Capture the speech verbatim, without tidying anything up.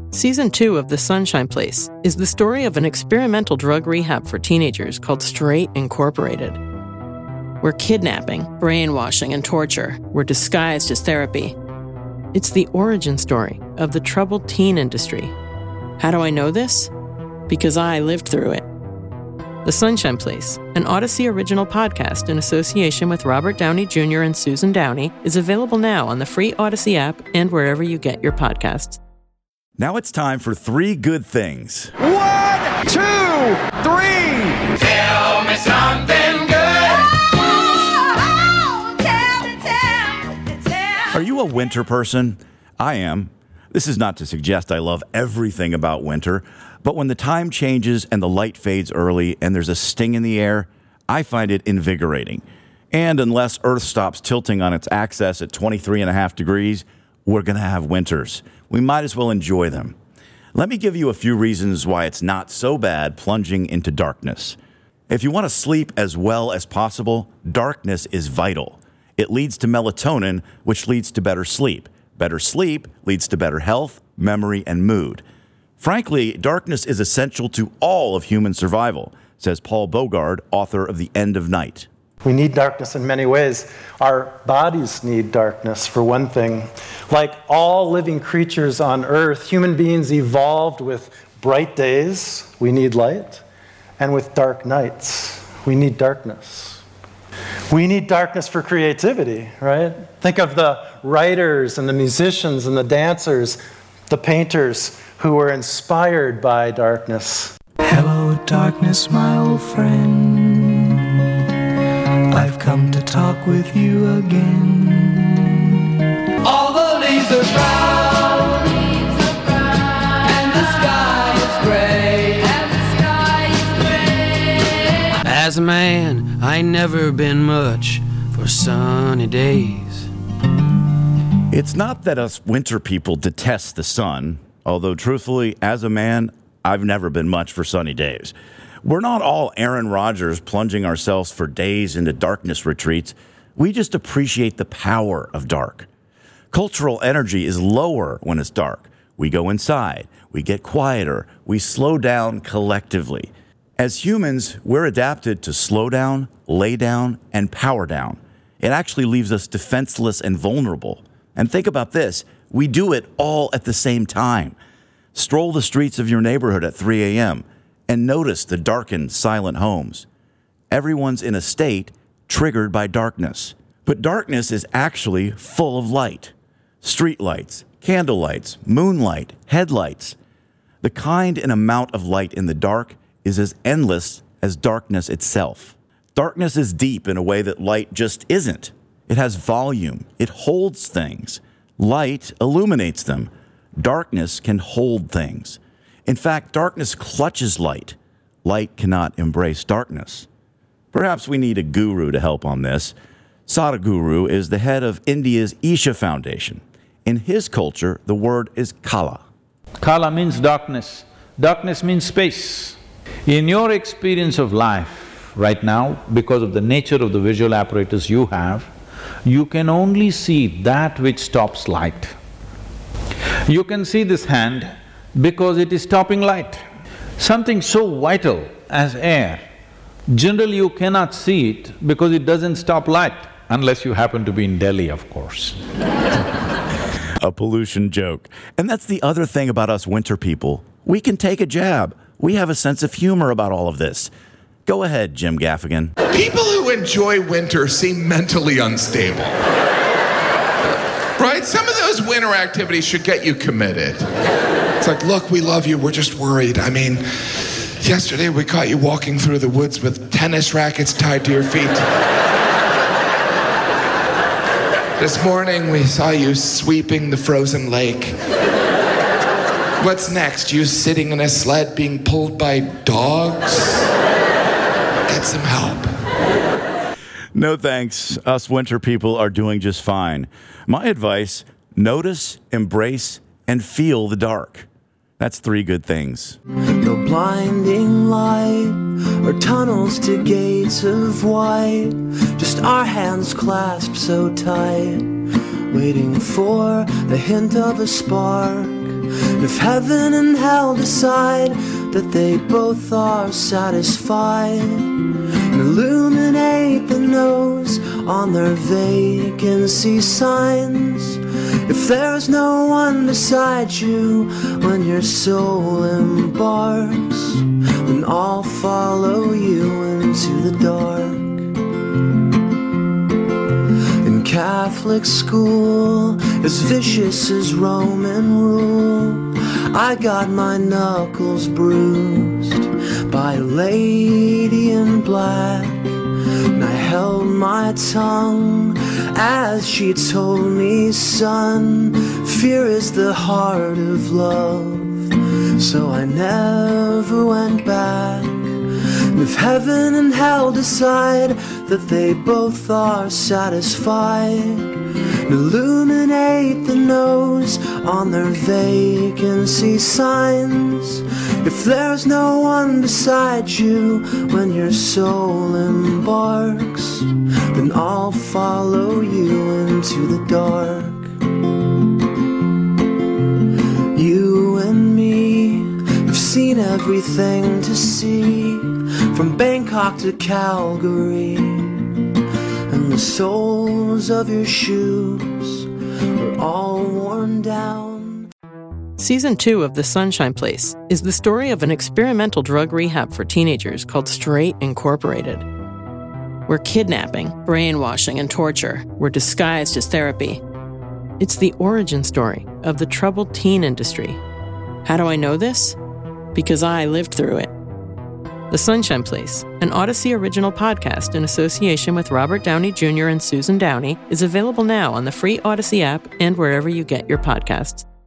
Season two of The Sunshine Place is the story of an experimental drug rehab for teenagers called Straight Incorporated, where kidnapping, brainwashing, and torture were disguised as therapy. It's the origin story of the troubled teen industry. How do I know this? Because I lived through it. The Sunshine Place, an Odyssey original podcast in association with Robert Downey Junior and Susan Downey, is available now on the free Odyssey app and wherever you get your podcasts. Now it's time for Three Good Things. One, two, three. Tell me something good. Oh, tell me, tell me, tell me. Are you a winter person? I am. This is not to suggest I love everything about winter, but when the time changes and the light fades early and there's a sting in the air, I find it invigorating. And unless Earth stops tilting on its axis at twenty-three and a half degrees, we're going to have winters. We might as well enjoy them. Let me give you a few reasons why it's not so bad plunging into darkness. If you want to sleep as well as possible, darkness is vital. It leads to melatonin, which leads to better sleep. Better sleep leads to better health, memory, and mood. Frankly, darkness is essential to all of human survival, says Paul Bogard, author of The End of Night. We need darkness in many ways. Our bodies need darkness, for one thing. Like all living creatures on Earth, human beings evolved with bright days, we need light, and with dark nights, we need darkness. We need darkness for creativity, right? Think of the writers and the musicians and the dancers, the painters who were inspired by darkness. Hello, darkness, my old friend. I've come to talk with you again. All the leaves are brown, and the sky is gray. And the sky is gray. As a man, I never been much for sunny days. It's not that us winter people detest the sun, although truthfully, as a man, I've never been much for sunny days. We're not all Aaron Rodgers plunging ourselves for days into darkness retreats. We just appreciate the power of dark. Cultural energy is lower when it's dark. We go inside, we get quieter, we slow down collectively. As humans, we're adapted to slow down, lay down, and power down. It actually leaves us defenseless and vulnerable. And think about this, we do it all at the same time. Stroll the streets of your neighborhood at three a.m. and notice the darkened, silent homes. Everyone's in a state triggered by darkness. But darkness is actually full of light. Street lights, candle lights, moonlight, headlights. The kind and amount of light in the dark is as endless as darkness itself. Darkness is deep in a way that light just isn't. It has volume. It holds things. Light illuminates them. Darkness can hold things. In fact, darkness clutches light. Light cannot embrace darkness. Perhaps we need a guru to help on this. Sadhguru is the head of India's Isha Foundation. In his culture, the word is kala. Kala means darkness. Darkness means space. In your experience of life right now, because of the nature of the visual apparatus you have, you can only see that which stops light. You can see this hand because it is stopping light. Something so vital as air, generally you cannot see it because it doesn't stop light, unless you happen to be in Delhi, of course. A pollution joke. And that's the other thing about us winter people. We can take a jab. We have a sense of humor about all of this. Go ahead, Jim Gaffigan. People who enjoy winter seem mentally unstable. Right? Some of those winter activities should get you committed. It's like, look, we love you, we're just worried. I mean, yesterday we caught you walking through the woods with tennis rackets tied to your feet. This morning we saw you sweeping the frozen lake. What's next? You sitting in a sled being pulled by dogs? Get some help. No thanks. Us winter people are doing just fine. My advice, notice, embrace, and feel the dark. That's three good things. No blinding light or tunnels to gates of white, just our hands clasped so tight, waiting for the hint of a spark. If heaven and hell decide that they both are satisfied, and illuminate the nose on their vacancy signs. If there's no one beside you when your soul embarks, then I'll follow you into the dark. In Catholic school, as vicious as Roman rule, I got my knuckles bruised by a lady in black, and I held my tongue as she told me, son, fear is the heart of love. So I never went back. And if heaven and hell decide that they both are satisfied, and illuminate the nose on their vacancy signs, if there's no one beside you when your soul embarks, then I'll follow you into the dark. You and me have seen everything to see, from Bangkok to Calgary, and the soles of your shoes are all worn down. Season two of The Sunshine Place is the story of an experimental drug rehab for teenagers called Straight Incorporated, where kidnapping, brainwashing, and torture were disguised as therapy. It's the origin story of the troubled teen industry. How do I know this? Because I lived through it. The Sunshine Place, an Odyssey original podcast in association with Robert Downey Junior and Susan Downey, is available now on the free Odyssey app and wherever you get your podcasts.